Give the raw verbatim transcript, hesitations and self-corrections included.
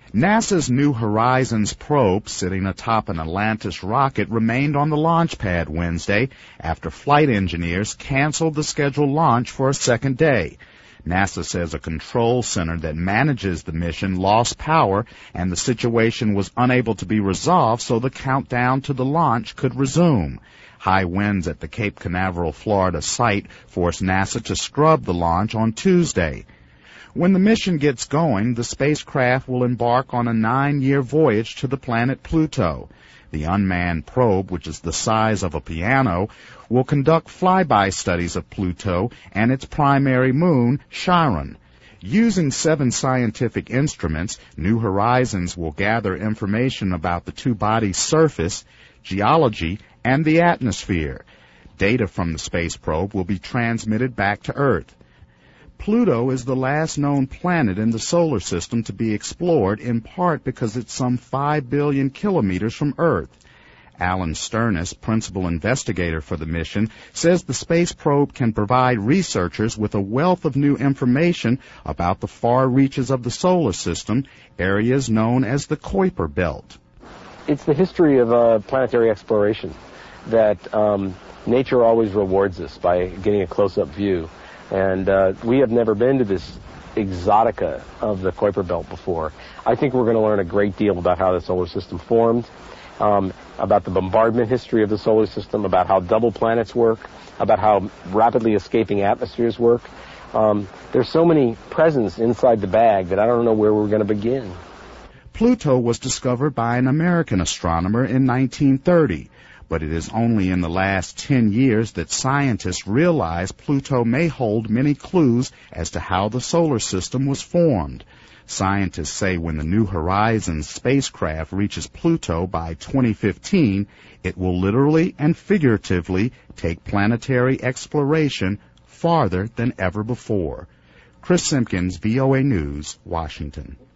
NASA's New Horizons probe, sitting atop an Atlantis rocket, remained on the launch pad Wednesday after flight engineers canceled the scheduled launch for a second day. NASA says a control center that manages the mission lost power and the situation was unable to be resolved, so the countdown to the launch could resume. High winds at the Cape Canaveral, Florida site forced NASA to scrub the launch on Tuesday. When the mission gets going, the spacecraft will embark on a nine-year voyage to the planet Pluto. The unmanned probe, which is the size of a piano, will conduct flyby studies of Pluto and its primary moon, Charon. Using seven scientific instruments, New Horizons will gather information about the two bodies' surface, geology, and the atmosphere. Data from the space probe will be transmitted back to Earth. Pluto is the last known planet in the solar system to be explored, in part because it's some five billion kilometers from Earth. Alan Sternis, principal investigator for the mission, says the space probe can provide researchers with a wealth of new information about the far reaches of the solar system, areas known as the Kuiper Belt. It's the history of uh, planetary exploration that um, nature always rewards us by getting a close-up view. And uh, we have never been to this exotica of the Kuiper Belt before. I think we're going to learn a great deal about how the solar system formed, um, about the bombardment history of the solar system, about how double planets work, about how rapidly escaping atmospheres work. Um, there's so many presents inside the bag that I don't know where we're going to begin. Pluto was discovered by an American astronomer in nineteen thirty. But it is only in the last ten years that scientists realize Pluto may hold many clues as to how the solar system was formed. Scientists say when the New Horizons spacecraft reaches Pluto by twenty fifteen, it will literally and figuratively take planetary exploration farther than ever before. Chris Simpkins, V O A News, Washington.